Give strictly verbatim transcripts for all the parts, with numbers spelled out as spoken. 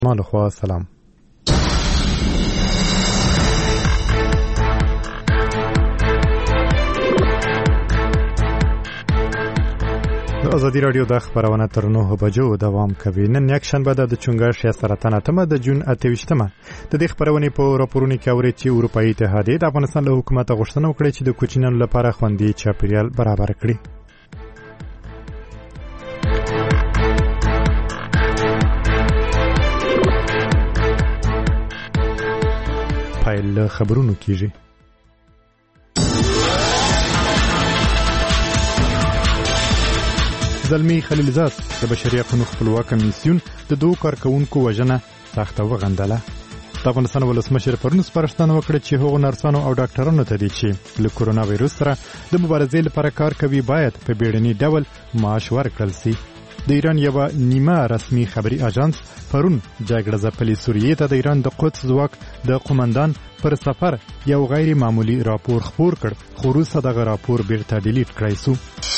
مال خوا سلام. د ازادي رادیو د خبرونه تر نهه بجو دوام کوي. نن یک شنبه د چونګښ یا سرطان اتمه د جون اته ویشتمه د دې خبرونه په راپورونو کې اوري چې اروپאי اتحادیه د افغانستان له حکومت غوښتنه وکړه چې د کوچنیانو لپاره خوندي چاپیریال برابر کړي. پایل خبرونو کیږي. زلمی خلیلزاد د بشري حقوقو خپلواک کمیسیون د دوه کارکونکو وژنه سخته وغندله. د افغانستان ولسمشر پرون سپارښتنه وکړه چې هغو نرسانو او ډاکټرانو ته دي چې له کورونا وایروس سره د مبارزې لپاره کار کوي باید په بیړني ډول معاش ورکړل شي. د ایران یو نیمه رسمي خبري اژانس پرون جګړه ځپلې سوریې ته د ایران د قدس ځواک د قومندان پر سفر یو غیر معمولی راپور خپور کړ، خو وروسته دغه راپور بیرته ډیلیټ کړی شو.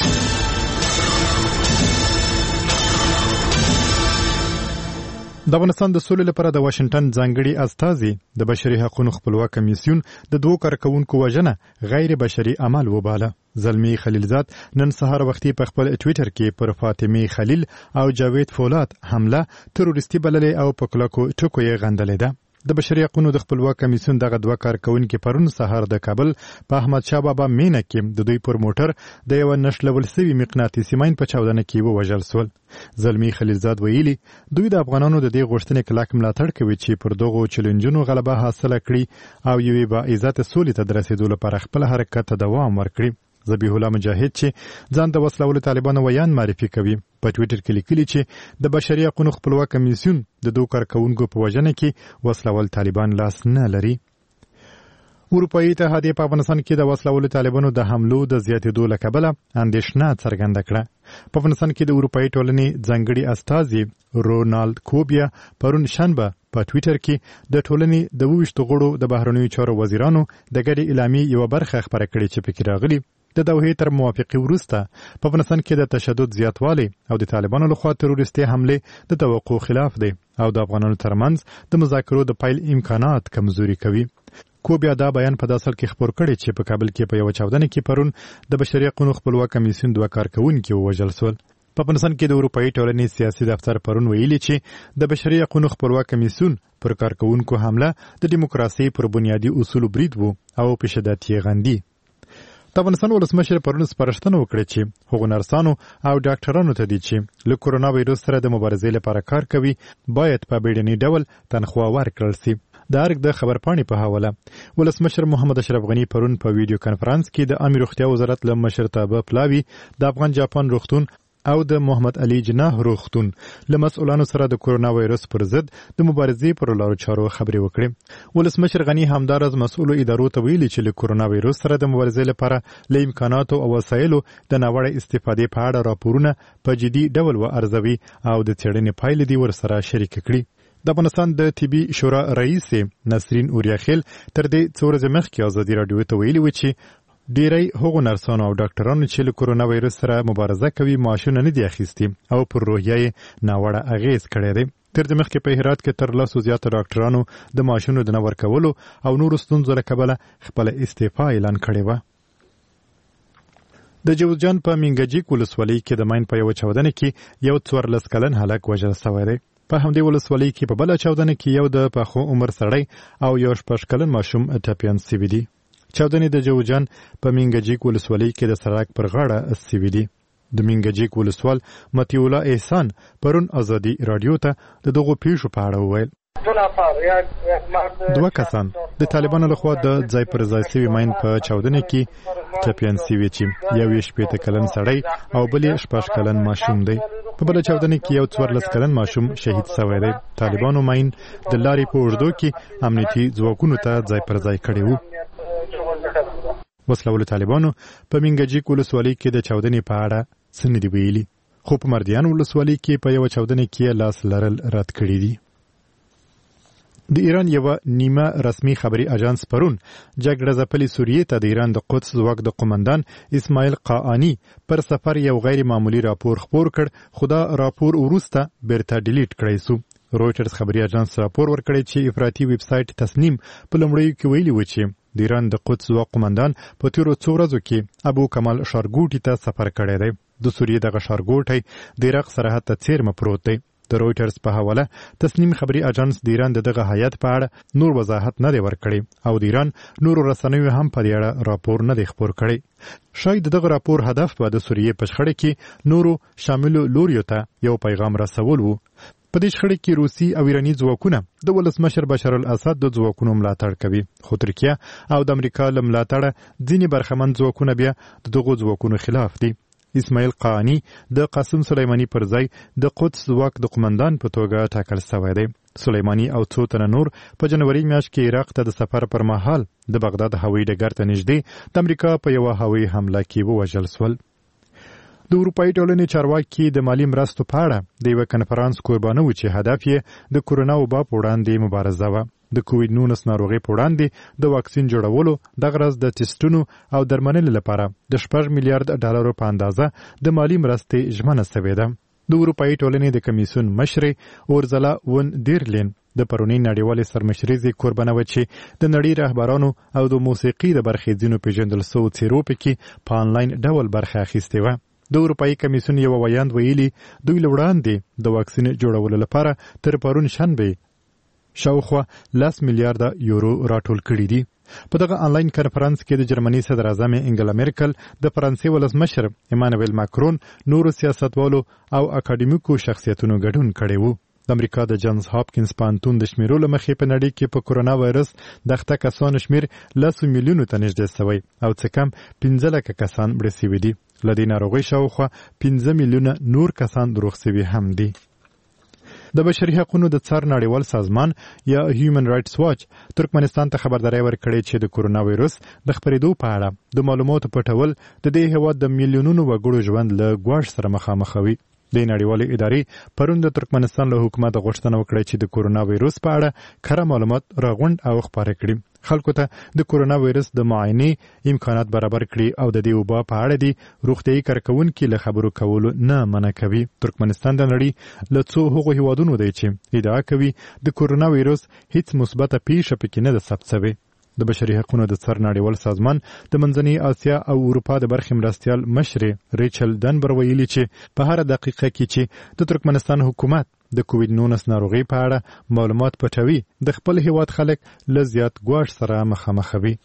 د افغانستان د سولې لپاره د واشنگټن ځانګړي استازي د بشري حقوقو خپلواک کمیسیون د دوه کارکونکو وژنه غیر بشري عمل وباله. زلمی خلیلزاد نن سهار وختي په خپل ټوئیټر کې پر فاطمه خلیل او جاوید فولاد حمله تروریستي بللې او په کلکو ټکو یې غندلې ده. د بشري حقوقو د خپلواک کمیسیون دغه دوه کارکونکو پرون سهار د کابل په احمد شاه بابا مینه کې د دوی پر موټر د یو نشلول سوي مقناطیسي ماین په چاودنه کې ووژل شول. زلمی خلیلزاد ویلي دوی د افغانانو د دې غوښتنې کلک ملاتړ کوي چې پر دغو چیلنجونو غلبه حاصله کړي او یوې با عزت سولې ته د رسیدو لپاره خپل حرکت ته دوام ورکړي. ذبیح الله مجاهد چې ځان د وسلوالو طالبانو ویان معرفي کوي په ټوئیټر کې لیکلي چې د بشري حقوقو خپلواک کمیسیون د دوه کارکونکو په وژنه کې وسلوال طالبان لاس نه لري. اروپאי اتحادیه په افغانستان کې د وسلوالو طالبانو د حملو د زیاتېدو له کبله اندېښنه څرګنده کړه. په افغانستان کې د اروپאי ټولنې ځانګړي استازي رونالد کوبیا پرون شنبه په ټوئیټر کې د ټولنې د ویشتو غړو د بهرنیو چارو وزیرانو د ګډې اعلامیې یو برخه خبره کړې چې پکې راغلي د دوحې تر موافقې وروسته په افغانستان کې د تشدد زیاتوالی او د طالبانو لخوا تروریستي حمله د توقع خلاف دی او د افغانانو ترمنځ د مذاکرو د پیل امکانات کمزوري کوي. کوبیا دا بیان په داسل کې خبر کړی چې په کابل کې په یو چاودنه کې پرون د بشري حقوقو خپلواک کمیسیون دوه کارکونکو وژل شول. په افغانستان کې د اروپאי ټولنې سیاسي دفتر پرون ویلي چې د بشري حقوقو خپلواک کمیسیون پر کارکونکو حمله د دیموکراسي پر بنیادی اصول برید وو او په شدت یې غندي. د افغانستان ولسمشر پرون سپارښتنه وکړه چې هغو نرسانو او ډاکټرانو ته دي چې له کورونا وایروس سره د مبارزې لپاره کار کوي باید په بیړني ډول تنخوا ورکړل شي. د ارګ د خبرپاڼې په حواله ولسمشر محمد اشرف غنی پرون په ویډیو کانفرنس کې د عامه روغتیا وزارت له مشرتابه پلاوی د افغان جاپان روغتون او د محمد علي جناح روغتون له مسؤلانو سره د کورونا وایروس پر ضد د مبارزې پر لارو چارو خبرې وکړې. ولسمشر غنی همدارز مسؤلو ادارو ته ویلي چې له کورونا وایروس سره د مبارزې لپاره له امکاناتو او وسایلو د ناوړه استفادې په اړه راپورونه په جدي ډول وارزوي او د څېړنې پایلې دې ورسره شریک کړي. د افغانستان د طبي شورا رئیس نسرین اوریاخیل تر دې څو ورځې مخکې ازادي راډیو ته ویلي و چې ډیری هغو نرسانو او ډاکټرانو چې له کورونا وایروس سره مبارزه کوي معاشونه نه دي اخیستي او پر روحیه یې ناوړه اغیز کړی دی. تر دې مخکې په هرات کې تر لسو زیاتو ډاکټرانو د معاشونو د نه ورکولو او نورو ستونزو له کبله خپله استعفا اعلان کړې وه. د جوزجان په منګجیک ولسوالۍ کې د ماین په یوه چاودنه کې یو څوارلس کلن هلک وژل شوی دی. په همدې ولسوالۍ کې په بله چاودنه کې یو د پخو عمر سړی او یو شپږ کلن ماشوم ټپیان سوي دي. چاودنې د جوزجان په منګجیک ولسوالۍ کې د سړک پر غاړه سوي دي. د منګجیک ولسوال مطیع الله احسان پرون ازادي راډیو ته د دغو پیښو په اړه وویل. دوه کسان د طالبانو لخوا د ځای پر ځای سوي ماین په چاودنه کې ټپیان سوي چې یو یې شپېته کلن سړی او بل یې شپږ کلن ماشوم دی. په بله چاودنه کې یو څوارلس کلن ماشوم شهید سوی دی. طالبانو ماین د لارې په اوږدو کې امنیتي ځواکونو ته ځای پر ځای کړی وو. وسلوالو طالبانو په منګجیک ولسوالۍ کې د چاودنې په اړه څه نه دي ویلي، خو په مردیان ولسوالۍ کې په یوه چاودنه کې لاس لرل رد کړي دي. د ایران یو نیمه رسمي خبري اژانس پرون جګړه ځپلې سوریې ته د ایران د قدس ځواک د قومندان اسماعیل قاانی پر سفر یو غیر معمولی راپور خپور کړ، خو دا راپور وروسته بیرته ډیلیټ کړی سو. رويټرز خبري اژانس راپور ورکړی چې افراطي ویب سایټ تسنیم په لومړیو کې ویلي و چې د ایران د قدس ځواک قومندان په تیرو څو ورځو کې ابو کمال شارګوټي ته سفر کړی دی. د سوریې دغه شارګوټی د عراق سرحد ته څیرمه پروت دی. د رويټرز په حواله تسنیم خبري اژانس د ایران دغه هیات په اړه نور وضاحت نه دی ورکړی او د ایران نور رسنیو هم په دې اړه راپور نه دی خپور کړی. شاید دغه راپور هدف به د سوریې په شخړه کې نورو شاملو لوریو ته یو پیغام رسول وو. په دې شخړه کې روسي او ایراني ځواکونه د ولسمشر بشار الاسد د ځواکونو ملاتړ کوي، خو ترکیه او د امریکا له ملاتړه ځینې برخمن ځواکونه بیا د دغو ځواکونو خلاف دي. اسماعیل قانی د قاسم سلیمانی پر ځای د قدس ځواک د قومندان په توګه ټاکل شوی دی. سلیمانی او څو تنه نور په جنوري میاشت کې عراق ته د سفر پر مهال د بغداد هوایي ډګر ته نږدې د امریکا په یوه هوایي حمله کې ووژل شول. د اروپایي ټولنې چارواکي د مالي مرستو په اړه د یوه کنفرانس قربانه و چې هدف یې د کورونا وبا په وړاندې مبارزه وه. د کووډ نولس ناروغۍ په وړاندې د واکسین جوړولو دغه ورځ د ټیسټونو او درملنې لپاره د شپږ میلیارډ ډالرو په اندازه د مالي مرستې ژمنه شوې ده. د اروپایي ټولنې د کمیسیون مشرې اورزلا ون دیرلین د پرونی نړیوالې سرمشریزې قربانه و چې د نړۍ رهبرانو او د موسیقي د برخې ځینو پیژندل شوو څیرو پکې په آنلاین ډول برخه اخیستې وه. د اروپایي کمیسیون یو ویاند ویلي دوی له وړاندې د واکسین جوړولو لپاره تر پرون شنبه شاوخوا لس میلیارډ یورو راټول کړي دي. په دغه آنلاین کنفرانس کې د جرمني صدر اعظم انګلا میرکل، د فرانسې ولسمشر ایمانویل ماکرون، نورو سیاستوالو او اکاډمیکو شخصیتونو ګډون کړی وو. د امریکا د جانز هاپکینز پوهنتون د شمیرو له مخې په نړۍ کې په کورونا وایرس دغه کسانو شمیر لسو میلیونو ته نږدې شوی او څه کم پنځه لکه کسان مړه شوي دي. له دې ناروغۍ شاوخوا پنځه میلیونه نور کسان روغ شوي هم دي. د بشري حقوقو د څار نړیوال سازمان یا هیومن رائټس واچ ترکمنستان ته خبرداري ورکړې چې د کورونا وایرس د خپرېدو په اړه د معلوماتو پټول د دې هېواد د میلیونونو وګړو ژوند له ګواښ سره مخامخ وي. د نړیوالې ادارې پرون د ترکمنستان له حکومت غوښتنه وکړه چې د کورونا وایرس په اړه کره معلومات راغونډ او خپاره کړي، خلکو ته د کورونا وایرس د معاینې امکانات برابر کړي او د دې وبا په اړه د روغتیايي کارکوونکو له خبرو کولو نه منع کوي. ترکمنستان د نړۍ له څو هغو هیوادونو دی چې ادعا کوي د کورونا وایرس هیڅ مثبته پیښه پکې نه ده ثبت شوې. د بشري حقوقو د څار نړیوال سازمان د منځنۍ اسیا او اروپا د برخې مرستیال مشرې ریچل دنبر ویلي چې په هر دقیقه کې چې د ترکمنستان حکومت د کووډ نولس ناروغۍ په اړه معلومات پټوي، د خپل هیواد خلک له زیات ګواښ سره مخامخ وي.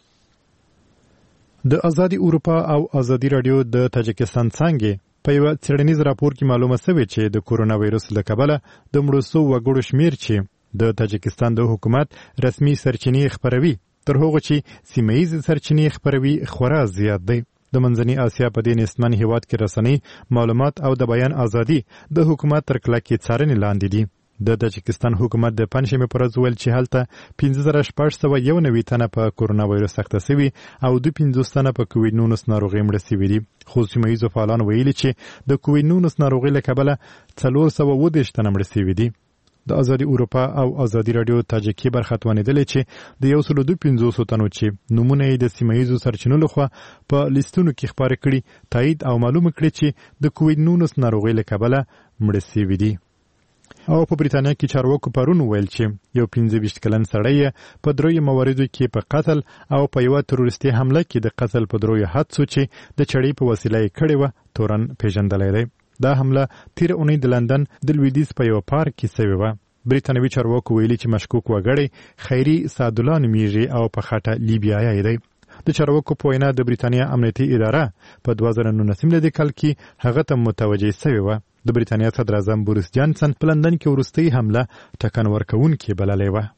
د ازادي اروپا او ازادي رادیو د تاجکستان څنګه په یو څېړنیز راپور کې معلومه شوې چې د کورونا وایرس له کبله د مړو شوو وګړو شمیر چې د تاجکستان د حکومت رسمي سرچینې خپروي تر هغه چې سیمه‌ییز سرچینې خپروي خورا زیات دی. د منځنۍ اسیا په دې نسمن هیواد کې رسنۍ معلومات او د بیان ازادي د حکومت تر کلکې څارنې لاندې دي. د تاجکستان حکومت د پنځمې پر ورځ ویل چې هلته پنځه زره شپږ سوه یو نوي تنه په کورونا وایرس اخته شوي او دوه پنځوس تنه په کووډ نولس ناروغۍ مړه شوي دي. خو سیمه‌ییزو فعالان ویلي چې د کووډ نولس ناروغۍ له کبله څلور سوه اووه دېرش تنه مړه شوي دي. د ازادي اروپا او ازادي رادیو تاجکي برخه توانېدلې چې د یو سلو دوه پنځوسو تنو چې نومونه یې د سیمه‌ییزو سرچینو لخوا په لیستونو کې خپاره کړي تایید او معلومه کړي چې د کووډ نولس ناروغۍ له کبله مړه شوي دي. او په بریتانیا کې چارواکو پرون ویل چې یو پنځه ویشت کلن سړی په دریو مواردو کې په قتل او په یوه تروریستي حمله کې د قتل په دریو حادثو چې د چړې په وسیله یې کړې وه تورن پیژندلی دی. دا حمله تیر اونۍ د لندن د لویدیځ په یو پارک کې شوې وه. بریتانوي چارواکو ویلي چې مشکوک وګړی خیري سعدالله نومیږي او په خټه لیبیایی دی. د چارواکو په وینا د بریتانیا امنیتي اداره په دوه زره نولسم لدې کال کې هغه ته متوجه شوې وه. د بریتانیا صدر اعظم بوریس جانسن په لندن کې وروستۍ حمله ټکان ورکوونکې بللې وه.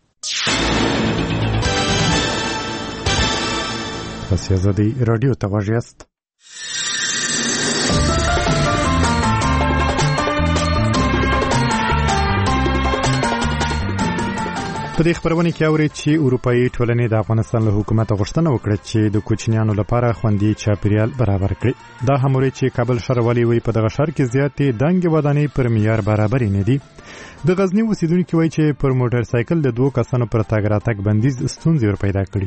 پس ازادي رادیو ته غوږ یاست. په دې خبرونه کې اوري چې اروپایي ټولنې د افغانستان له حکومت غوښتنه وکړه چې د کوچنیانو لپاره خوندي چاپیریال برابر کړي. دا هموري چې کابل ښاروالي وایي په دغه ښار کې زیاتې دنګې ودانۍ پر معیار برابرې نه دي. د غزني اوسیدونکي وایي چې پر موټر سایکل د دوو کسانو پر تګ راتګ بندیز ستونزې ور پیدا کړي.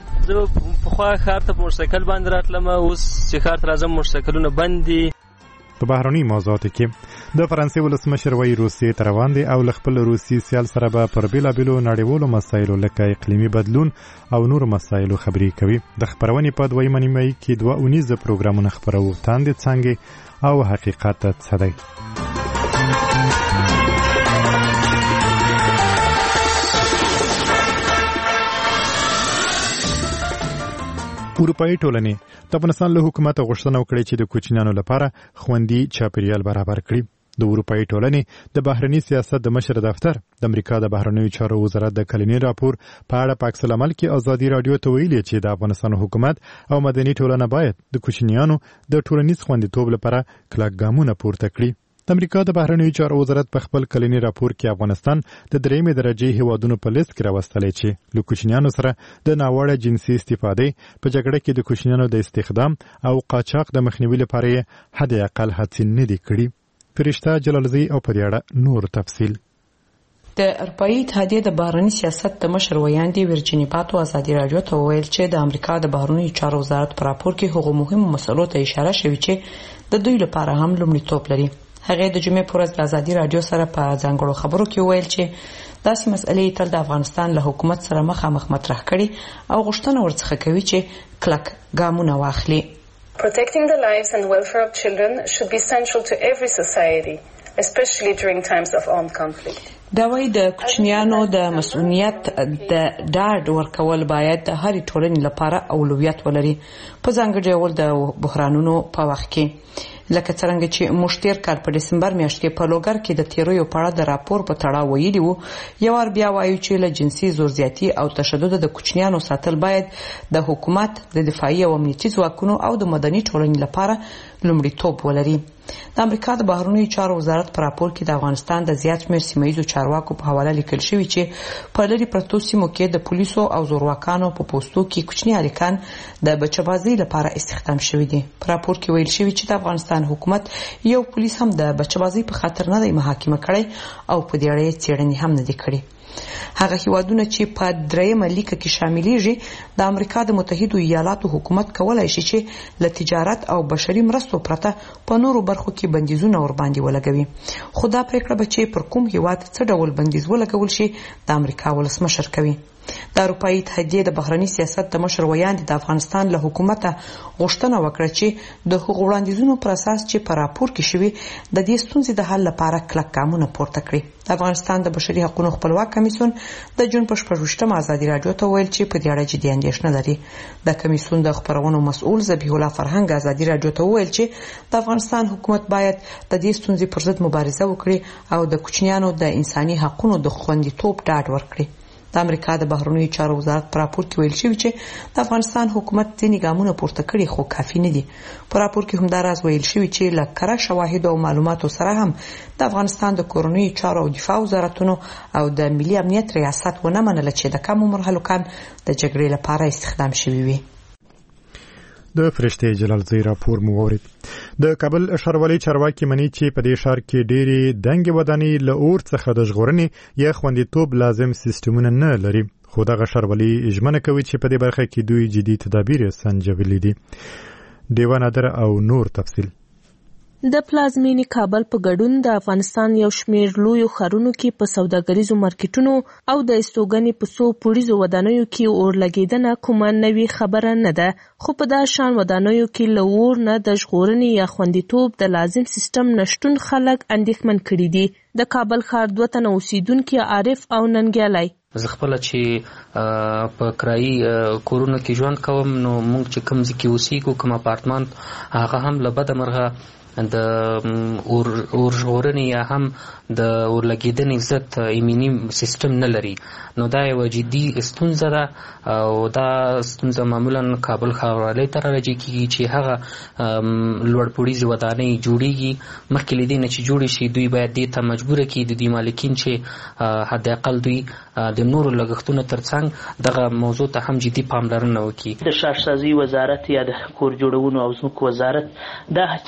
زه پخوا ښار ته په موټر سایکل باندې راتلم، اوس چې ښار ته راځم موټر سایکلونه بند دي. په بهرني موضوعاتو کې د فرانسې ولسمشر وایي روسیې ته روان دي او له خپل روسي سیال سره به پر بېلابېلو نړیوالو مسایلو لکه اقلیمي بدلون او نورو مسایلو خبرې کوي. د خپرونې په دویمه نیمایي کې دوه اونیزه پروګرامونه خپروو. تاندې څانګې او حقیقت څه دی؟ اروپایي ټولنې د افغانستان له حکومت غوښتنه وکړه چې د کوچنیانو لپاره خوندي چاپیریال برابر کړي. د اروپایي ټولنې د بهرني سیاست د مشر دفتر د امریکا د بهرنیو چارو وزارت د کلني راپور په اړه په عکس العمل کې ازادي رادیو ته ویلي چې د افغانستان حکومت او مدني ټولنه باید د کوچنیانو د ټولنیز خوندیتوب لپاره کلک ګامونه پورته کړي. د امریکا د بهرنیو چارو وزارت په خپل کلني راپور کې افغانستان د درېیمې درجې هیوادونو په لیست کې راوستلی چې له کوچنیانو سره د ناوړه جنسي استفادې په جګړه کې د کوچنیانو د استخدام او قاچاق د مخنیوي لپاره یې حد اقل هڅې نه دي کړي. فرشته جلالزی او په دې اړه نور تفصیل. د اروپایي اتحادیې د بهرني سیاست د مشر ویاندې ورجینی پاتو ازادي رادیو ته وویل چې د امریکا د بهرنیو چارو وزارت په راپور کې هغو مهمو مسلو ته اشاره شوې چې د دوی لپاره هم لومړیتوب لري. هغه د جمعې پر ورځ د ازادي رادیو سره په ځانګړو خبرو کې ویل چې داسې مسئلې تل د افغانستان له حکومت سره مخامخ مطرح کړي او غوښتنه ورڅخه کوي چې کلک ګامونه واخلي. Protecting the lives and welfare of children should be central to every society, especially during times of armed conflict. دا وایي د کوچنیانو د مسؤلیت د ډاډ ورکول باید د هرې ټولنې لپاره اولویت ولري په ځانګړي ډول د بحرانونو په وخت کې. لکه څنګه چې موږ تیر کال په دسمبر میاشت کې په لوګر کې د تیرویو په اړه د راپور په تړاو ویلي وو. یو ور بیا وایو چې له جنسي زورزیاتي او تشدد د کوچنیانو ساتل باید د حکومت د دفاعي او امنیتي ځواکونو او د مدني ټولنې لپاره لومړیتوب ولري. د امریکا د بهرنیو چارو وزارت په راپور کې د افغانستان د زیات شمېر سیمه‌ییزو چارواکو په حواله لیکل شوی چې په لرې پرتو سیمو کې د پولیسو او زورواکانو په پوستو کې کوچني هلکان د بچه‌بازۍ لپاره استخدام شوي دي. په راپور کې ویل شوی چې د افغانستان حکومت یو پولیس هم د بچه‌بازۍ په خاطر نه دی محاکمه کړی او په دې اړه څېړنې هم نه دي کړې. هغه هیوادونه چې په درېیمه لیکه کې شاملېږي د امریکا د متحدو ایالاتو حکومت کولای شي چې له تجارت او بشري مرستو پرته په نورو برخو کې بندیزونه ور باندې ولګوي. خو دا پریکړه به چې پر کوم هیواد څه ډول بندیز ولګول شي د امریکا ولسمشر کوي. د اروپایي اتحادیې د بهرني سیاست د مشر ویاندې د افغانستان له حکومته غوښتنه وکړه چې د هغو وړاندیزونو پر اساس چې په راپور کې شوي د دې ستونزې د حل لپاره کلک ګامونه پورته کړي. د افغانستان د بشري حقوقو خپلواک کمیسیون د جون په شپږویشتمه ازادي رادیو ته ویل چې په دې اړه جدي اندېښنه لري. د کمیسیون د خبرونو مسؤل ذبیح الله فرهنګ ازادي رادیو ته ویل چې د افغانستان حکومت باید د دې ستونزې پر ضد مبارزه وکړي او د کوچنیانو د انساني حقوقو د خوندیتوب ډاډ ورکړي. د امریکا د بهرنیو چارو وزارت په راپور کې ویل شوی چې د افغانستان حکومت ځینې ګامونه پورته کړي خو کافي نه دي. په راپور کې هم دا راز ویل شوی چې له کره شواهدو او معلوماتو سره هم د افغانستان د کورنیو چارو او دفاع وزارتونو او د ملي امنیت ریاست ونه منله چې د کم عمر هلکان د جګړې لپاره استخدام شوي وي. د فرشته جلالزی راپور مو واورید. د کابل ښاروالۍ چارواکي مني چې په دې ښار کې ډېرې دنګې ودانۍ له اور څخه د ژغورنې یا خوندیتوب لازم سیستمونه نه لري. خو دغه ښاروالۍ ژمنه کوي چې په دې برخه کې دوی جدي تدابیر سنجولي دي. دیوان ادر او نور تفصیل. د پلازمینی کابل په ګډون د افغانستان یو شمېر لویو ښارونو کې په سوداګریزو مارکیټونو او د استوګنې په څو پوړیزو ودانیو کې اور لګېدنه کومه نوې خبره نه ده. خو په دا شان ودانیو کې له اور نه د ژغورنې یا خوندیتوب د لازم سیستم نشتون خلک اندېښمن کړي دي. د کابل ښار دوه تنه اوسیدونکي عارف او ننګیالی زه خپله چې په کرایي کورونو کې ژوند کوم نو موږ چې کوم ځای کې اوسېږو کوم اپارتمان هغه هم له بده مرغه د اور اور ژغورنې یا هم د اور لګېدنې ضد ایمني سیستم نه لري. نو دا یوه جدي ستونزه ده او دا ستونزه معمولا کابل ښاروالۍ ته راجع کېږي چې هغه لوړ پوړیزې ودانۍ جوړېږي. مخکې له دې نه چې جوړې شي دوی باید دې ته مجبوره کړي د دوی مالکین چې حد اقل دوی د نورو لګښتونو ترڅنګ دغه موضوع ته هم جدي پاملرنه وکړي. د ښارسازۍ وزارت یا د کور جوړونو او ځمکو وزارت دا هڅه وکړي چې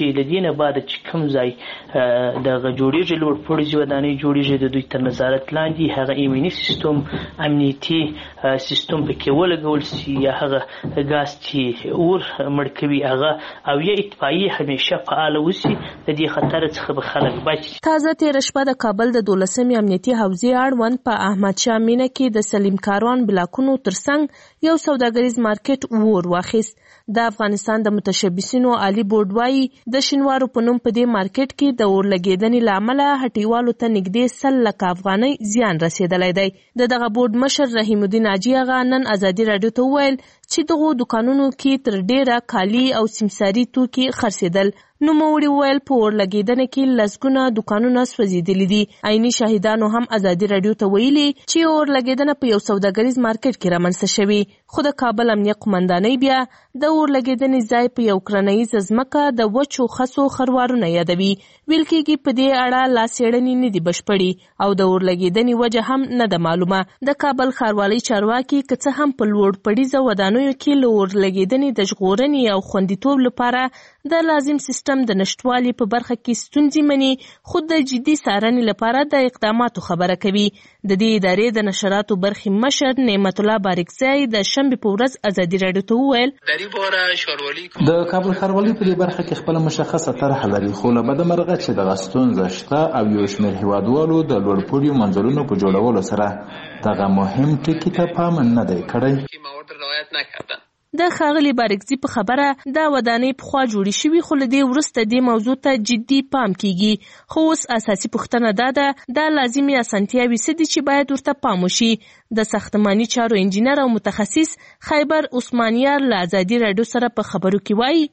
چې لدینه بعد چې کوم ځای د جوړیږي لوړ پوړیزي ودانۍ جوړیږي د دوی تر نظارت لاندې هغه ایمني سیستم امنیتي سیستم پکې ولګول سي یا هغه غاز چې اور مړ کوي هغه او یا اطفائیه همیشه فعال وسی د دې خطر څخه به خلک بچ. تازه تیر شپه د کابل د دولسمې امنیتي حوزې اړوند په احمد شاه مینه کې د سلیم کاروان بلاکونو ترڅنګ یو سوداګریز مارکیټ اور واخیست. د افغانستان د متشبثینو عالی بورډ وايي د شینوارو په نوم په دې مارکیټ کې د اور لګیدنې لامل هټیوالو ته نږدې سل لک افغانۍ زیان رسیدلی دی. د دغه بورډ مشر رحیم الدین حاجي آغا نن ازادي راډیو ته وویل چې دغه دکانونو کې تر ډیره کالي او سمساري توکي خرڅېدل. نوموړي وویل په اور لګیدنه کې لسګونه دکانونه سوځېدلي دي. عیني شاهدانو هم ازادي راډیو ته ویلي چې اور لګیدنه په یو سوداګریز مارکیټ کې رامنځته شوې. خو د کابل امنیه قومندانۍ بیا د اور لګیدنې ځای په یو کرنیزه ځمکه د وچو خسو خروارونه یادوي. ویل کېږي په دې اړه لا څېړنې نه دي بشپړې او د اور لګیدنې وجه هم نه ده معلومه. د کابل ښاروالۍ چارواکي که څه هم په لوړ پوړیزه ودانیو کې له اور لګیدنې د ژغورنې او خوندیتوب لپاره د لازم سیستم د نشټوالي په برخه کې ستونزې مني، خو د جدي څارنې لپاره د اقداماتو خبره کوي. د دې ادارې د نشراتو برخې مشر نعمت الله بارکزی د شنبې په ورځ ازادي راډیو ته وویل د کابل ښاروالۍ په دې برخه کې خپله مشخصه طرحه لري، خو له بده مرغه چې دغه ستونزه شته او یو شمېر هیوادوالو د لوړپوړیو منزلونو په جوړولو سره دغه مهم ټکي ته پام نه دی کړی. د ښاغلي بارکزي په خبره دا ودانۍ پخوا جوړې شوي، خو له دې وروسته دې موضوع ته جدي پام کیږي. خو اوس اساسي پوښتنه دا ده دا لازمي اسانتیاوې څه دي چې باید ورته پام وشي. د ساختماني چارو انجینر او متخصص خیبر عثمانیار له ازادي راډیو سره په خبرو کې وایي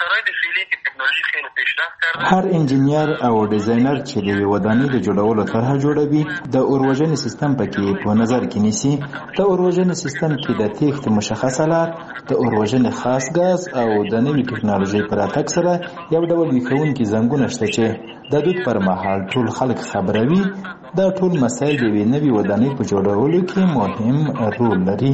هر انجینیر او ډیزاینر چې د یوې ودانۍ د جوړولو طرحه جوړوي د اور وژنې سیستم پکې په نظر کې نیسي. د اور وژنې سیستم کې د تیښتې مشخصه لار، د اور وژنې خاص غاز او د نوې ټکنالوژۍ په راتګ سره یو ډول ویښوونکي زنګونه شته چې د دود پر مهال ټول خلک خبروي. دا ټول مسایل د یوې نوې ودانۍ په جوړولو کې مهم رول لري.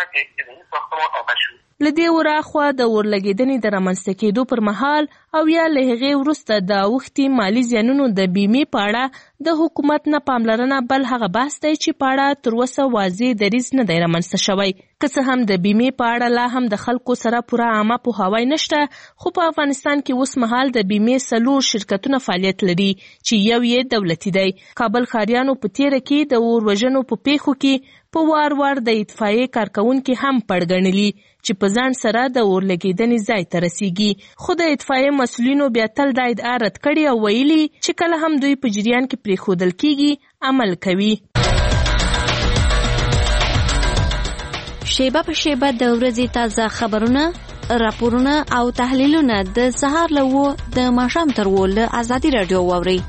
له دې وراخوا د اور لګیدنې د رامنځته کېدو پر مهال او یا له هغې وروسته د اوښتي مالي زیانونو د بیمې په اړه د حکومت نه پاملرنه بل هغه بحث دی چې په اړه تر اوسه واضح دریځ نه دی رامنځته شوی. که څه هم د بیمې په اړه لا هم د خلکو سره پوره عامه پوهاوی نشته، خو په افغانستان کې اوس مهال د بیمې څلور شرکتونه فعالیت لري چې یو یې دولتي دی. کابل ښاریانو په تیره کې د اور وژنو په پیښو کې په وار وار د اطفائیې کارکوونکي هم پړګنلي چې په ځان سره د اور لګیدنې ځای ته رسیږي. خو د اطفائیې مسؤلینو بیا تل دا ادعا رد کړې او ویلي چې کله هم دوی په جریان کې پرېښودل کېږي عمل کوي. شیبه په شیبه د ورځې تازه خبرونه، راپورونه او تحلیلونه د سهار له اوه د ماښام تر اوه له ازادي راډیو واورئ.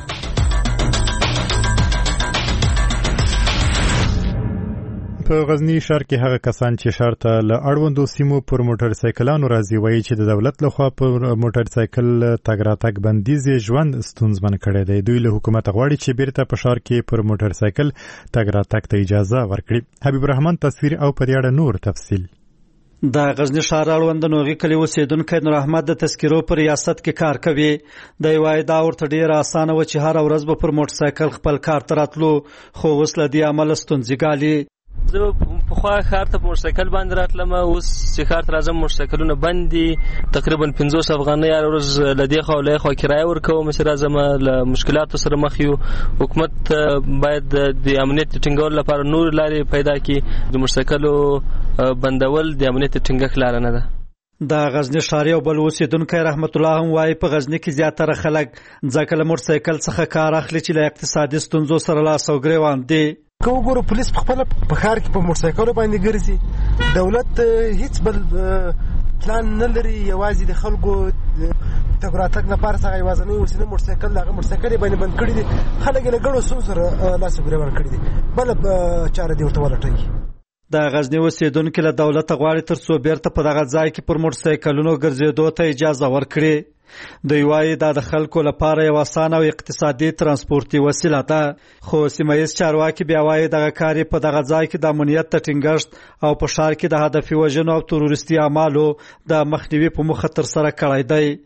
په غزنی ښار کې هغه کسان چې ښار ته له اړوندو سیمو پر موټر سایکلانو راځي وایي چې د دولت لخوا پر موټر سایکل تګ راتګ بندیز ژوند ستونزمن کړی دی. دوی له حکومت غواړي چې بیرته په ښار کې پر موټر سایکل تګ راتګ ته اجازه ورکړي. حبیب الرحمن تصویر او په دې اړه نور تفصیل. د غزنی ښار اړوند نوغي کلي اوسیدونکی نور احمد د تذکرو په ریاست کې کار کوي. د وایي دا ورته ډیره اسانه و چې هر ورځ به پر موټر سایکل خپل کار ته راتلو، خو اوس له دې امله ستونزې ګالي. زه په خوا ښار ته په موټر سایکل باندې راتلم، اوس چې ښار ته راځم موټر سایکلونه بند دي. تقریبا پنځوس افغانۍ هره ورځ له دې خوا او له خوا کرایه ورکوم چې راځم. له مشکلاتو سره مخ یو. حکومت باید د امنیت ټینګولو لپاره نور لارې پیدا کړي. د موټر سایکلو بندول د امنیت ټینګښت لاره نه ده. د غزنی ښار یو بل اوسیدونکی رحمت الله هم وایي په غزنی کې زیاتره خلک ځکه له موټر سایکل څخه کار اخلي چې له اقتصادي ستونزو سره لاس او ګریوان دي. که وګورو پولیس په خپل په ښار کې په موټر سایکلو باندې ګرځي، دولت هیڅ بل پلان نه لري، یوازې د خلکو تګ راتګ لپاره څنګه یوازینی وسیله موټر سایکل هغه موټر سایکل باندې بند کړي دي. خلک یې له ګڼو ستونزو سره لاس او ګریوان کړي دي، بله چاره دې ورته ولټوي. د غزنی اوسیدونکي له دولته غواړي تر څو بیرته په دغه ځای کې پر موټر سایکلونو ګرځېدو ته اجازه ورکړي. دوی وایي دا د خلکو لپاره یو اسانه او اقتصادي ترانسپورتي وسیله ده، خو سیمه ییز چارواکي بیا وایي دغه کار په دغه ځای کې د امنیت د ټینګښت او په ښار کې د هدفي وژنو او تروریستي اعمالو د مخنیوي په موخه ترسره کړی دی.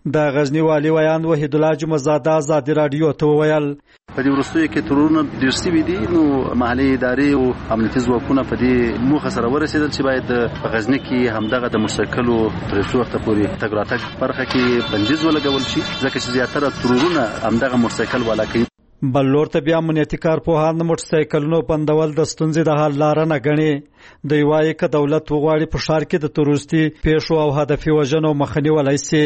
د غزنی والي ویان وحید الله جمعزاده ازادي رادیو ته وویل په دې وروستیو کې ترورونه ډېر سوي دي نو محلي ادارې او امنیتي ځواکونه په دې موخه سره ورسېدل چې باید په غزني کې همدغه د موټرسایکلو تر څو وخته پورې تګ راتګ برخه کې بندیز ولګول شي ځکه چې زیاتره ترورونه همدغه موټرسایکل والا کوي. بل لور ته بیا امنیتي کارپوهان د موټرسایکلونو بندول د ستونزې د حل لاره نه ګڼي. دوی وایي که دولت وغواړي په ښار کې د تروریستي پیښو او هدفي وژنو مخه نیولی سي.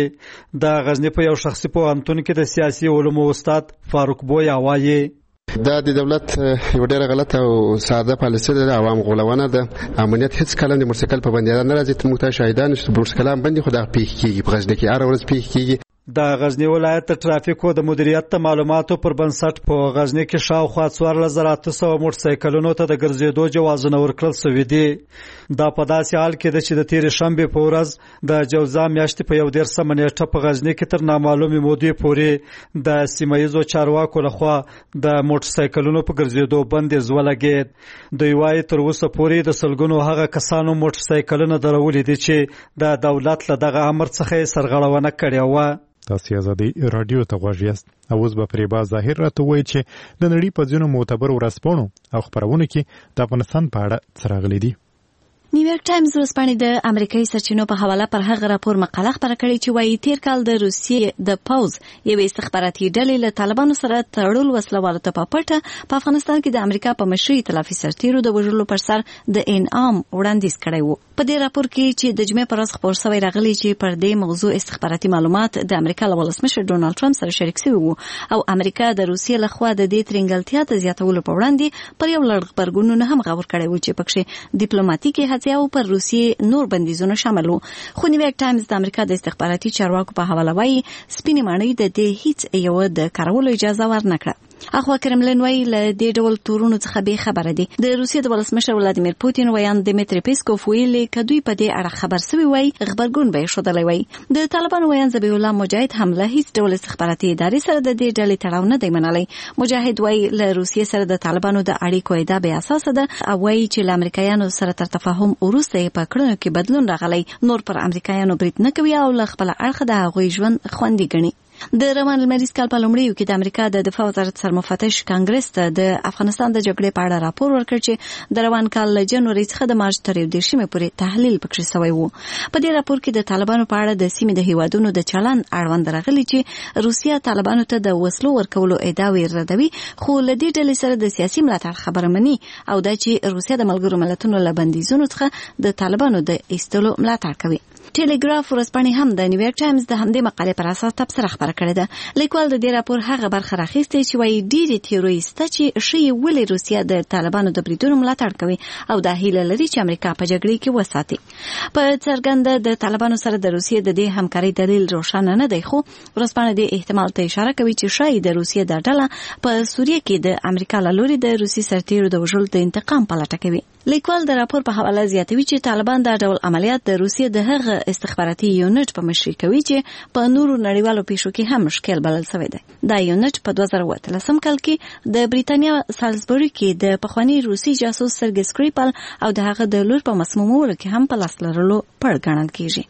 د غزني په یو شخصي پوهنتون کې د سیاسي علومو استاد فاروق بویا وایي دا د دولت یو ډېر غلطه او ساده پالیسي ده، عوام غولونه ده. امنیت هیڅ کله د موټرسایکل په بندیدل نه راځي. ته موږ ته شاهدان چې موټرسایکل بندي خو دا پیښ کیږي په غزني کې هر ورځ پیښ کیږي. د غزنی ولایت د ټرافیکو د مدیریت د معلوماتو پر بنسټ په غزنی کې شاوخوا څوارلس زره اته سوه موټرسایکلونو ته د ګرځېدو جوازونه ورکړل سوي دي. دا په داسې حال کې ده چې د تېرې شنبې په ورځ د جوزا میاشتې په یو دېرشمه نیټه په غزني کې تر نامعلومې مودې پورې د سیمه ییزو چارواکو لخوا د موټرسایکلونو په ګرځېدو بندیز ولګېد. دوی وایي تر اوسه پورې د سلګونو هغه کسانو موټرسایکلونه درولي دي چې د دولت له دغه امر څخه یې سرغړونه کړې وه. تاسو ازادي رادیو ته غوږ یاست. اوس به پرې باز ظاهر راته وایي چې د نړۍ په ځینو معتبرو ورځپاڼو او خپرونو کې د افغانستان په اړه څه راغلي دي. نیویارک ټایمز ورځپاڼې د امریکایي سرچینو په حواله پر هغه راپور مقاله خپره کړې چې وایي تیر کال د روسیې د پوز یوې استخباراتي ډلې له طالبانو سره تړل وسلوالو ته په پټه په افغانستان کې د امریکا په مشرۍ ائتلافي سرتیرو د وژلو پر سر د انعام وړاندیز کړی و. په دې راپور کې چې د جمعې پر ورځ خپور شوی راغلی چې پر دې موضوع استخباراتي معلومات د امریکا له ولسمشر ډونالد ټرمپ سره شریک شوي وو او امریکا د روسیې لخوا د دې ترنګلتیا ته زیاتولو په وړاندې پر یو لړ غبرګونونه هم غور کړی و چې پکې ډیپلوماټیکي هڅې او پر روسیې نور بندیزونه شامل وو. خو نیویارک ټایمز د امریکا د استخباراتي چارواکو په حواله وایي سپینې ماڼۍ د دې هیڅ یو د کارولو اجازه ورنکړه. اخوا کرملین وایي له دې ډول تورونو څخه بې خبره دي. د روسیې د ولسمشر ولادیمیر پوتین ویان دیمیتری پیسکوف ویلي که دوی په دې اړه خبر سوي وای غبرګون به یې ښودلی وای. د طالبانو ویان ذبیح الله مجاهد هم له هیڅ ډول استخباراتي ادارې سره د دې ډلې تړاو نه دی منلی. مجاهد وایي له روسیې سره د طالبانو د اړیکو ادعا بې اساسه ده او وایي چې له امریکایانو سره تر تفاهم وروسته یې په کړنو کې بدلون راغلی. نور پر امریکایانو برید نه کوي او له خپله اړخه د هغوی ژوند خوندي ګڼي. د روان لمریز کال په لومړیو کې د امریکا د دفاع وزارت سرمفتش کانګرس ته د افغانستان د جګړې په اړه راپور ورکړ چې د روان کال له جنوري څخه د مارچ تر یو دېرشمې پورې تحلیل پکې شوی و. په دې راپور کې د طالبانو په اړه د سیمې د هیوادونو د چلند اړوند راغلی چې روسیه طالبانو ته د وسلو ورکولو ادعاوې ردوي خو له دې ډلې سره د سیاسي ملاتړ خبره مني او دا چې روسیه د ملګرو ملتونو له بندیزونو څخه د طالبانو د ایستلو ملاتړ کوي. ټیلیګراف ورځپاڼې هم د نیویارک ټایمز د همدې مقالې پر اساس تبصره خپره کړې ده. لیکوال د دې راپور هغه برخه راخیستې چې وایي ډېرې تیورۍ شته چې ښیي ولې روسیه د طالبانو د بریدونو ملاتړ کوي او دا هیله لري چې امریکا په جګړې کې وساتي. په څرګنده د طالبانو سره د روسیې د دې همکارۍ دلیل روښانه نه دی خو ورځپاڼه دې احتمال ته اشاره کوي چې ښایي د روسیې دا ډله په سوریه کې د امریکا له لوري د روسي سرتیرو د وژلو د انتقام پلټه کوي. لیکوال د راپور په حواله زیاتوي چې طالبان دا ډول عملیات د روسیې د هغه استخباراتي یونټ په مشرۍ کوي چې په نورو نړیوالو پیښو کې هم مشکل بلل شوی دی. دا یونټ په دوه زره اووه اتلسم کال کې د بریتانیا سالزبوري کې د پخواني روسي جاسوس سرګي سکریپل او د هغه د لور په مسمومولو کې هم په لاس لرلو پړ ګڼل کیږي.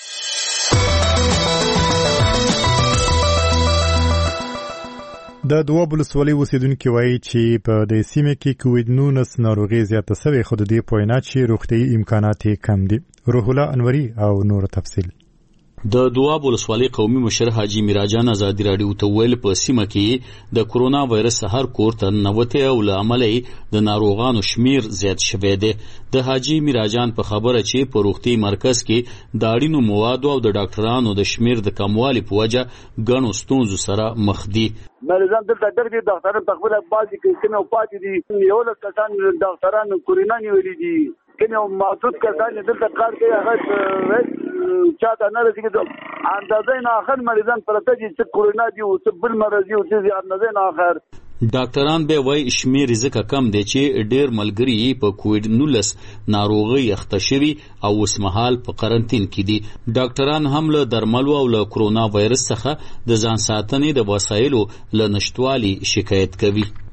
د دواب ولسوالۍ اوسیدونکي وایي چې په دې سیمه کې کووډ نولس ناروغي زیاته شوې خو د دې په وینا چې روغتیايي امکانات یې کم دي. روح الله انوري او نور تفصیل. د دواب ولسوالۍ قومي مشر حاجی میراجان ازادي رادیو ته ویل په سیمه کې د کرونا وایرس هر کور ته ننوتی او له امله د ناروغانو شمیر زیات شوی دی. د حاجی میراجان په خبره چې په روغتي مرکز کې د اړینو موادو او د ډاکټرانو د شمیر د کموالي په وجه ګڼو ستونزو سره مخ دي. مریضان دلته ډېر ډاکټران په خپل بعضې کې کوم پاتې دي یولس کسان ډاکټران کورونا نیولي دي کوم محدود کسان دلته کار کوي هغه چاته نه رسېږي اندازې نه آخر مریضان پرته دي چې کورونا دي او څه بل مرض دي او چې اندازې نه آخر ډاکټران به وایي شمیر ځکه کم دی چې ډېر ملګري په کووډ نولس ناروغي اخته شوي او اوسمهال په قرنطین کې دي. ډاکټران هم له درملو او له کرونا وایرس څخه د ځان ساتنې د وسایلو له نشتوالي شکایت کوي.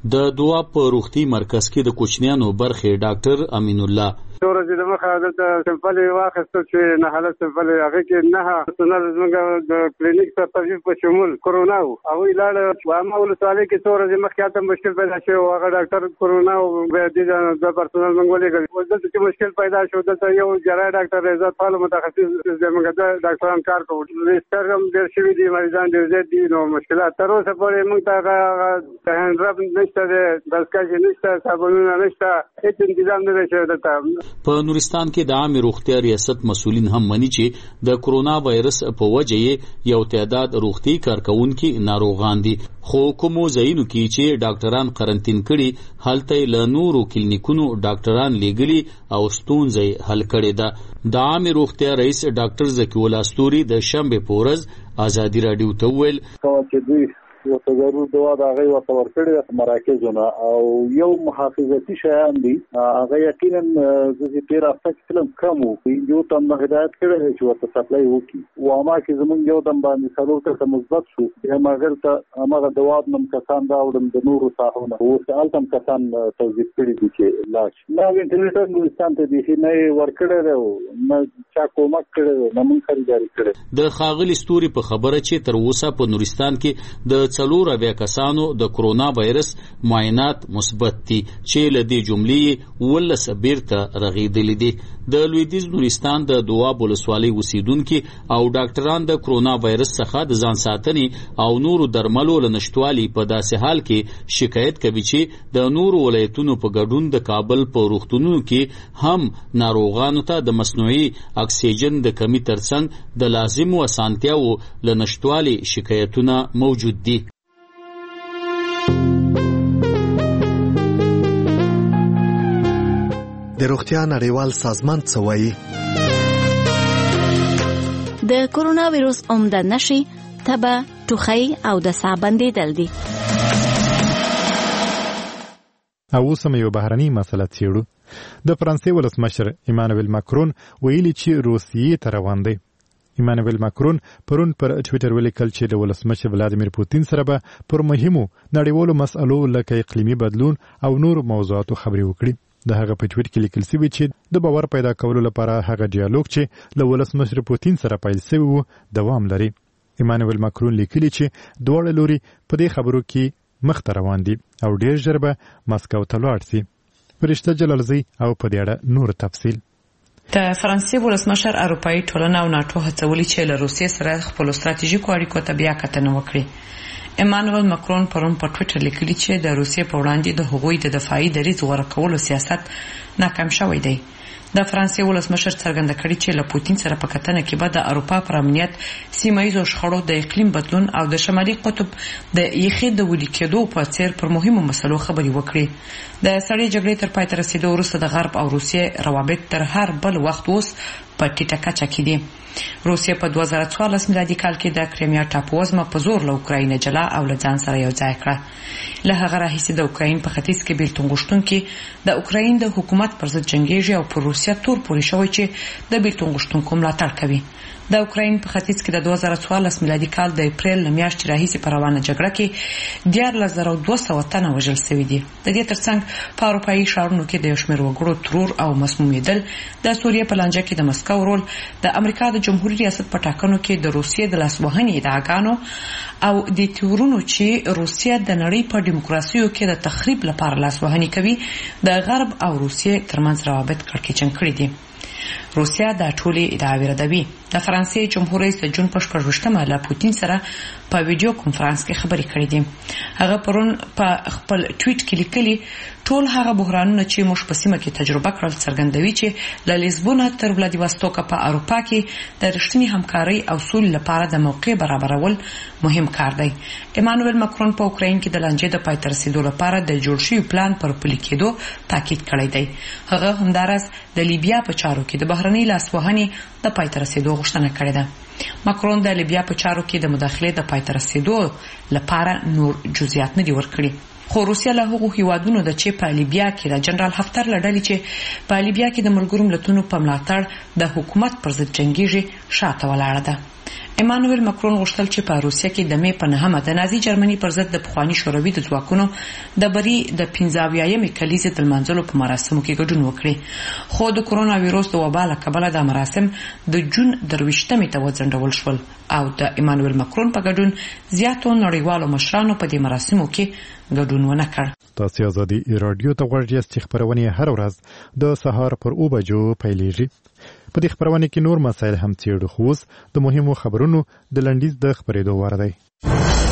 د دواب په روغتي مرکز کې د کوچنیانو برخې ډاکټر امین الله څوره چې د مخه دلته سمپل واخیستل چې نه حالت سمپل هغه کې نه سنل زموږ د کلینیک په ترجیح په شمول کرونا او لاړ وامه ولسوالۍ کې څوره چې مخکې ته مشکل پیدا شو هغه ډاکټر کرونا او د د پرسونل منګولې کوي دلته چې مشکل پیدا شو دلته یو جراح ډاکټر عزت فعال متخصص زموږ د ډاکټران کار کوي ریسټر هم ډېر شوي دي مریضان ډېر زیات دي نو مشکلات تر اوسه پورې موږ ته هغه هندرب نشته دی دستکشې نشته صابونونه نشته هېڅ انتظام نه دی شوی دلته په نورستان کې د عامه روغتیا ریاست مسؤلین هم مني چې د کرونا وایرس په وجه یو تعداد روغتي کارکونکي ناروغان دي خو کومو ځایونو کې چې ډاکټران قرنټین کړي هلته له نورو کلینیکونو ډاکټران لیږلي او ستونزې حل کړي ده د عامه روغتیا رئیس ډاکټر زکی الله استوري د شنبه په ورځ ازادي رادیو ته ویل یو تجربه دوا د هغه ورته ورکړي د مراکزونه او یو محافظتي شیان دي هغه یقینا د تیر هفته کې کم وو یو تم هدایت کړی چې ورته سپلای وکړي او ما کې زمونږ یو دم باندې څلور ته مثبت شو هم هغه ته هغه دوا نم کسان راوړم د نورو ساحونه او سالتم کسان توظیف کړي دي چې لاش نو انټرنیټ نورستان ته دي نه ورکړی نه چا کومک کړی نه مونږ خریداري کړی د خاغلی ستوري په خبره چې تر اوسه په نورستان کې د څلور اویا کسانو د کرونا وایرس معاینات مثبت دي چې له دې جملې ولس بیرته رغیدلي دي د لویدیځ نورستان د دواب ولسوالۍ اوسیدونکي او ډاکټران د کرونا وایرس څخه د ځان ساتنې او نورو درملو له نشټوالي په داسې حال کې شکایت کوي چې د نورو ولایتونو په ګډون د کابل په روغتونونو کې هم ناروغانو ته د مصنوعي اکسیجن د کمی ترڅنګ د لازمو اسانتیاو له نشټوالي شکایتونه موجود دي. د روغتیا نړیوال سازمان څه وایي؟ د کرونا ویروس عمده نښې تبه، ټوخی او د ساه بندېدل دي. او اوس هم یو بهرنۍ مسله څېړو. د فرانسې ولسمشر ایمانویل ماکرون ویلي چې روسیې ته روان دی. ایمانویل ماکرون پرون پر ټویټر ولیکل چې د ولسمشر ولادیمیر پوتین سره به پر مهمو نړیوالو مسألو لکه اقلیمي بدلون او نور موضوعاتو خبرې وکړي. د هغه په ټویټ کې لیکل شوی چې د باور پیدا کولو لپاره هغه ډیالوګ چې له ولسمشر پوتین سره پیل شوی وو دوام لري. ایمانویل ماکرون لیکلی چې دواړه لوري په دې خبرو کې مخ ته روان دي او ډیر ژر به مسکو ته لاړ شي. فرشته جلالزی او په دې اړه نور تفصیل. د فرانسې ولسمشر اروپایي ټولنه او ناتو هڅولي چې له روسیې سره خپل ستراتیژیکو اړیکو ته بیا کتنه وکړي. ایمانویل ماکرون پرون په ټویټر لیکلی چې د روسیې په وړاندې د هغوی د دفاعي دریځ غوره کولو سیاست ناکام شوی دی. د فرانسې ولسمشر څرګنده کړې چې له پوتین سره په کتنه کې به د اروپا پر امنیت، سیمایي شخړو، د اقلیم بدلون او د شمالي قطب د یخي د ودې کېدو په څیر پر مهمو مسلو خبرې وکړي. د سړې جګړې تر پای ته رسیدو وروسته د غرب او روسیې روابط تر هر بل وخت اوس په ټیټه کچه کې دي. روسیې په دوه زره څوارلس میلادي کال کې د کریمیا ټاپووزمه په زور له اوکراین جلا او له ځان سره یو ځای کړه. له هغه راهیسې د اوکراین په ختیځ کې بیلتون غوښتونکي د اوکراین د حکومت پر ضد جنګیږي او پر روسیه تور پورې شوی چې د بیلتون غوښتونکو ملاتړ کوي. د اوکراین په ختیځ کې د دوه زره څوارلس میلادي کال د اپریل له میاشتې راهیسې په روانه جګړه کې دیارلس زره دوه سوه تنه وژل شوي دي. د دې ترڅنګ په اروپایي ښارونو کې د یو شمېر وګړو ترور او مسمومیدل، د سوریې په لانجه کې د مسکو رول، د امریکا د جمهوریت ریاست په ټاکنو کې د روسیې د لاسوهنې ادعاګانو او د تورونو چې روسیه د نړۍ په دیموکراسیو کې د تخریب لپاره لاسوهنې کوي د غرب او روسیې ترمنځ روابط کړکېچن کړي دي. روسیا د ټولې ادعاوې ردوي. د فرانسې جمهور رئیس د جون په شپږویشتمه له پوتین سره په ویډیو کنفرانس کې خبرې کړې دي. هغه پرون په خپل ټویټ کې لیکلي ټول هغه بحرانونه چې موږ په سیمه کې تجربه کړل څرګندوي چې له لیزبونه تر ولادیواستوک په اروپا کې د رښتینې همکارۍ او سولې لپاره د موقع برابرول مهم کار دی. ایمانویل ماکرون په اوکراین کې د لانجې د پای ته رسیدو لپاره د جوړ شوي پلان پر پلي کېدو تاکید کړی دی. هغه همداراز د لیبیا په چارو کې د بهرنۍ لاسوهنې د پای ته رسیدو غوښتنه کړې ده. ماکرون د لیبیا په چارو کې د مداخلې د پای ته رسیدو لپاره نور جزئیات نه دي ورکړي. خو روسیا له هغو هیوادونو د چې په لیبیا کې د جنرال هفتر له ډلې چې په لیبیا کې د ملګرو ملتونو په ملاتړ د حکومت پر ضد جنګیږي شاته ولاړه ده. ایمانوئل ماکرون غوښتل چې په روسیه کې د مې په نهمه د نازي جرمني پر ضد د پخواني شوروي د ځواکونو د بری د پنځه اویایم کلیزې د لمانځلو په مراسمو کې ګډون وکړي، خو د کرونا وایروس د وبا له کبله د مراسم د جون درویشتمې ته وځنډول شول او د ایمانوئل ماکرون په ګډون زیاتو نړیوالو مشرانو په دې مراسمو کې ګډون ونه کړ. تاسو ازادي رادیو ته غوږ یاست چې خبرونه هر ورځ د سهار پر اوه بجو پیلېږي. په دې خبرونه کې نور مسایل هم څېړو، خو د مهمو خبرونو د لنډیز د خبرېدو وار دی.